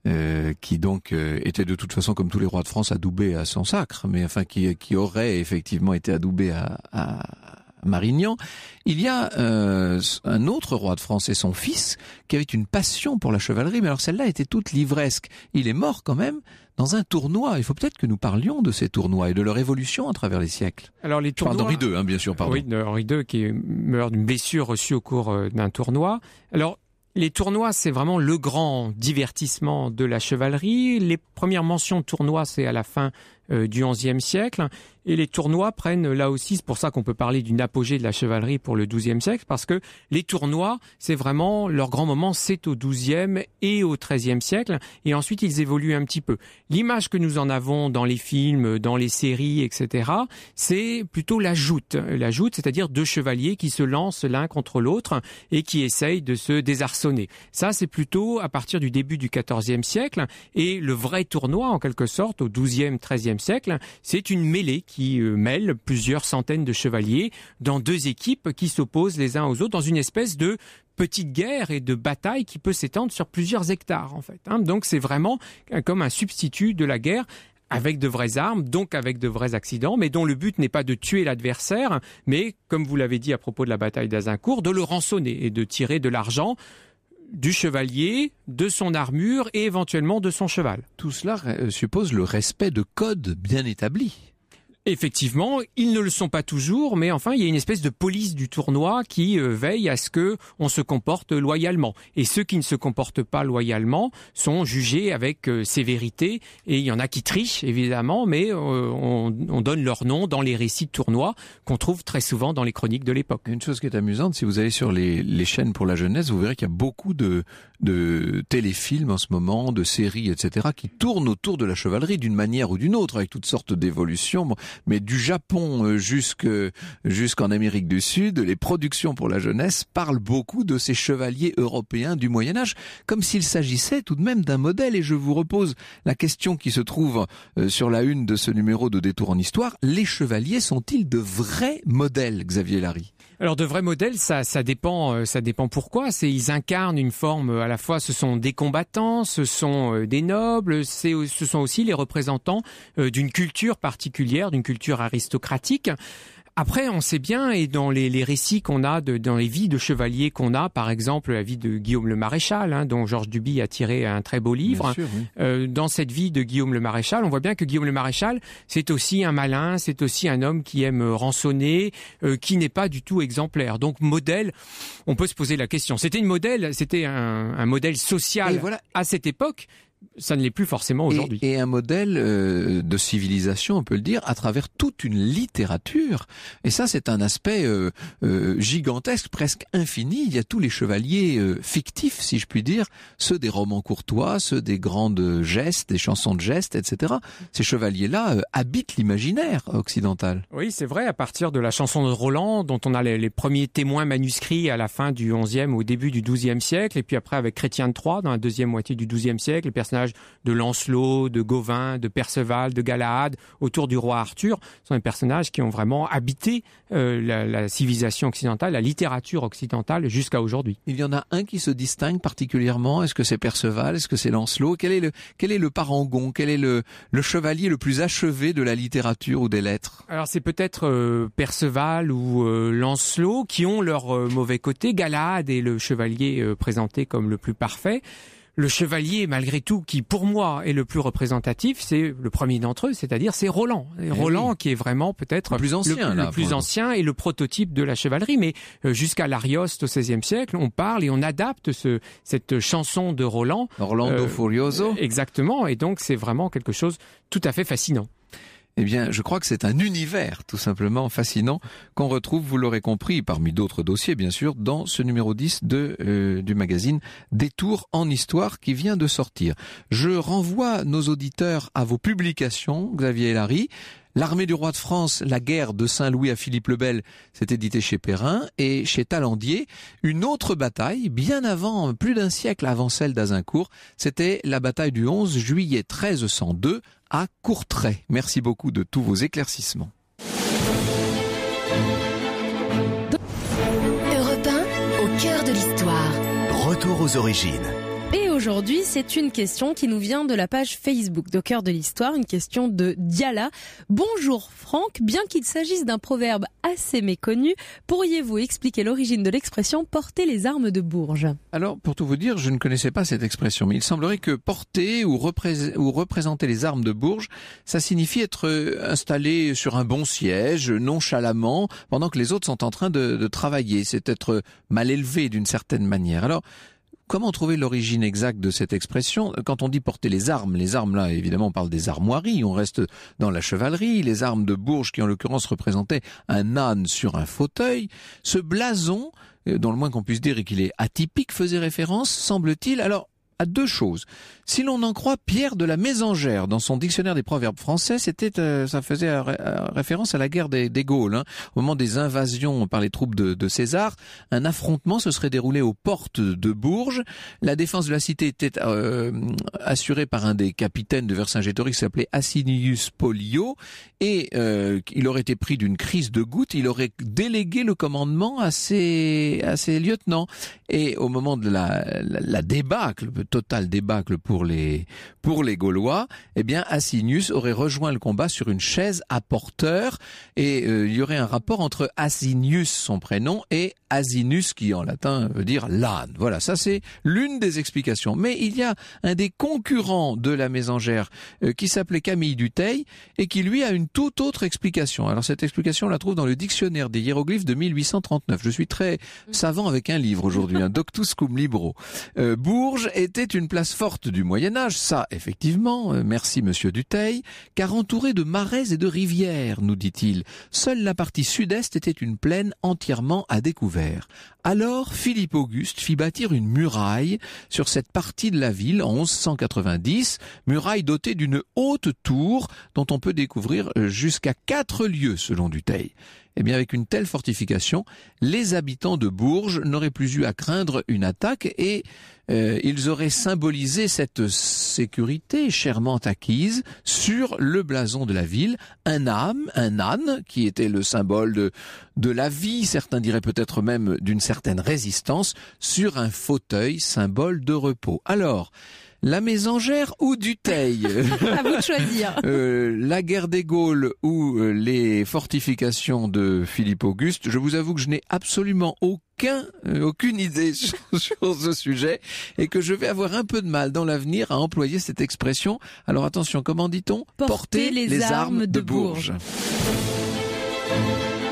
Qui donc était de toute façon comme tous les rois de France adoubé à son sacre, mais enfin qui aurait effectivement été adoubé à Marignan. Il y a un autre roi de France et son fils qui avait une passion pour la chevalerie, mais alors celle-là était toute livresque. Il est mort quand même dans un tournoi. Il faut peut-être que nous parlions de ces tournois et de leur évolution à travers les siècles. Alors les tournois... d'Henri II, bien sûr, pardon. Oui, Henri II qui meurt d'une blessure reçue au cours d'un tournoi. Alors les tournois, c'est vraiment le grand divertissement de la chevalerie. Les premières mentions de tournois, c'est à la fin du XIe siècle. Et les tournois prennent là aussi, c'est pour ça qu'on peut parler d'une apogée de la chevalerie pour le XIIe siècle, parce que les tournois, c'est vraiment leur grand moment, c'est au XIIe et au XIIIe siècle, et ensuite ils évoluent un petit peu. L'image que nous en avons dans les films, dans les séries, etc., c'est plutôt la joute. La joute, c'est-à-dire deux chevaliers qui se lancent l'un contre l'autre et qui essayent de se désarçonner. Ça, c'est plutôt à partir du début du XIVe siècle, et le vrai tournoi, en quelque sorte, au XIIe, XIIIe siècle, c'est une mêlée qui mêle plusieurs centaines de chevaliers dans deux équipes qui s'opposent les uns aux autres dans une espèce de petite guerre et de bataille qui peut s'étendre sur plusieurs hectares en fait. Donc c'est vraiment comme un substitut de la guerre, avec de vraies armes, donc avec de vrais accidents, mais dont le but n'est pas de tuer l'adversaire, mais, comme vous l'avez dit à propos de la bataille d'Azincourt, de le rançonner et de tirer de l'argent du chevalier, de son armure et éventuellement de son cheval. Tout cela suppose le respect de codes bien établis. Effectivement, ils ne le sont pas toujours, mais enfin, il y a une espèce de police du tournoi qui veille à ce que on se comporte loyalement. Et ceux qui ne se comportent pas loyalement sont jugés avec sévérité. Et il y en a qui trichent, évidemment, mais on donne leur nom dans les récits de tournois qu'on trouve très souvent dans les chroniques de l'époque. Une chose qui est amusante, si vous allez sur les chaînes pour la jeunesse, vous verrez qu'il y a beaucoup de téléfilms en ce moment, de séries, etc., qui tournent autour de la chevalerie d'une manière ou d'une autre, avec toutes sortes d'évolutions. Bon, mais du Japon jusqu'en Amérique du Sud, les productions pour la jeunesse parlent beaucoup de ces chevaliers européens du Moyen-Âge, comme s'il s'agissait tout de même d'un modèle. Et je vous repose la question qui se trouve sur la une de ce numéro de Détour en Histoire. Les chevaliers sont-ils de vrais modèles, Xavier Larry ? Alors de vrais modèles, ça dépend pourquoi. Ils incarnent une forme, à la fois ce sont des combattants, ce sont des nobles, ce sont aussi les représentants d'une culture particulière, d'une culture aristocratique. Après, on sait bien, et dans les récits qu'on a, dans les vies de chevaliers qu'on a, par exemple la vie de Guillaume le Maréchal, dont Georges Duby a tiré un très beau livre. Bien sûr, oui. Dans cette vie de Guillaume le Maréchal, on voit bien que Guillaume le Maréchal, c'est aussi un malin, c'est aussi un homme qui aime rançonner, qui n'est pas du tout exemplaire. Donc modèle, on peut se poser la question. C'était un modèle social voilà. À cette époque. Ça ne l'est plus forcément aujourd'hui. Et un modèle de civilisation, on peut le dire, à travers toute une littérature. Et ça, c'est un aspect gigantesque, presque infini. Il y a tous les chevaliers fictifs, si je puis dire, ceux des romans courtois, ceux des grandes gestes, des chansons de gestes, etc. Ces chevaliers-là habitent l'imaginaire occidental. Oui, c'est vrai, à partir de la chanson de Roland, dont on a les premiers témoins manuscrits à la fin du XIe, au début du XIIe siècle, et puis après avec Chrétien de Troyes, dans la deuxième moitié du XIIe siècle, les personnages de Lancelot, de Gauvin, de Perceval, de Galahad, autour du roi Arthur, sont des personnages qui ont vraiment habité la civilisation occidentale, la littérature occidentale jusqu'à aujourd'hui. Il y en a un qui se distingue particulièrement. Est-ce que c'est Perceval? Est-ce que c'est Lancelot? Quel est le parangon? Quel est le chevalier le plus achevé de la littérature ou des lettres? Alors c'est peut-être Perceval ou Lancelot qui ont leur mauvais côté. Galahad est le chevalier présenté comme le plus parfait. Le chevalier, malgré tout, qui pour moi est le plus représentatif, c'est le premier d'entre eux, c'est-à-dire c'est Roland. Roland qui est vraiment peut-être le plus ancien, et le prototype de la chevalerie. Mais jusqu'à l'Arioste au XVIe siècle, on parle et on adapte cette chanson de Roland. Orlando Furioso. Exactement, et donc c'est vraiment quelque chose tout à fait fascinant. Eh bien, je crois que c'est un univers tout simplement fascinant qu'on retrouve, vous l'aurez compris, parmi d'autres dossiers bien sûr, dans ce numéro 10 du magazine Détour en Histoire qui vient de sortir. Je renvoie nos auditeurs à vos publications, Xavier Larry. L'Armée du roi de France, la guerre de Saint-Louis à Philippe le Bel, c'est édité chez Perrin, et chez Talandier, une autre bataille, bien avant, plus d'un siècle avant celle d'Azincourt, c'était la bataille du 11 juillet 1302 à Courtrai. Merci beaucoup de tous vos éclaircissements. Europe 1, au cœur de l'histoire. Retour aux origines. Et aujourd'hui, c'est une question qui nous vient de la page Facebook d'Au cœur de l'histoire, une question de Diala. Bonjour Franck, bien qu'il s'agisse d'un proverbe assez méconnu, pourriez-vous expliquer l'origine de l'expression « porter les armes de Bourges » ? Alors, pour tout vous dire, je ne connaissais pas cette expression, mais il semblerait que porter ou représenter les armes de Bourges, ça signifie être installé sur un bon siège, nonchalamment, pendant que les autres sont en train de travailler. C'est être mal élevé d'une certaine manière. Alors, comment trouver l'origine exacte de cette expression? Quand on dit porter les armes là, évidemment, on parle des armoiries, on reste dans la chevalerie, les armes de Bourges qui en l'occurrence représentaient un âne sur un fauteuil. Ce blason, dont le moins qu'on puisse dire est qu'il est atypique, faisait référence, semble-t-il, alors à deux choses. Si l'on en croit Pierre de la Mésangère, dans son dictionnaire des proverbes français, ça faisait référence à la guerre des Gaules. Hein. Au moment des invasions par les troupes de César, un affrontement se serait déroulé aux portes de Bourges. La défense de la cité était assurée par un des capitaines de Vercingétorix qui s'appelait Asinius Pollio, et il aurait été pris d'une crise de goutte. Il aurait délégué le commandement à ses lieutenants. Et au moment de la débâcle, le total débâcle pour les Gaulois, eh bien Asinius aurait rejoint le combat sur une chaise à porteur, et il y aurait un rapport entre Asinius, son prénom, et Asinus, qui en latin veut dire l'âne. Voilà, ça c'est l'une des explications. Mais il y a un des concurrents de la Mésangère qui s'appelait Camille Dutheil, et qui lui a une toute autre explication. Alors cette explication, on la trouve dans le dictionnaire des hiéroglyphes de 1839. Je suis très savant avec un livre aujourd'hui, un Doctus cum libro. Bourges était une place forte du Moyen-Âge, ça effectivement, merci monsieur Dutheil, car entourée de marais et de rivières, nous dit-il. Seule la partie sud-est était une plaine entièrement à découvert. Alors Philippe Auguste fit bâtir une muraille sur cette partie de la ville en 1190, muraille dotée d'une haute tour dont on peut découvrir jusqu'à 4 lieues selon Dutheil. Eh bien, avec une telle fortification, les habitants de Bourges n'auraient plus eu à craindre une attaque, et ils auraient symbolisé cette sécurité chèrement acquise sur le blason de la ville, un âne, qui était le symbole de la vie, certains diraient peut-être même d'une certaine résistance, sur un fauteuil, symbole de repos. Alors, la Mésangère ou Dutheil? À vous de choisir. La guerre des Gaules ou les fortifications de Philippe Auguste? Je vous avoue que je n'ai absolument aucune idée sur ce sujet, et que je vais avoir un peu de mal dans l'avenir à employer cette expression. Alors attention, comment dit-on? Porter les armes de Bourges.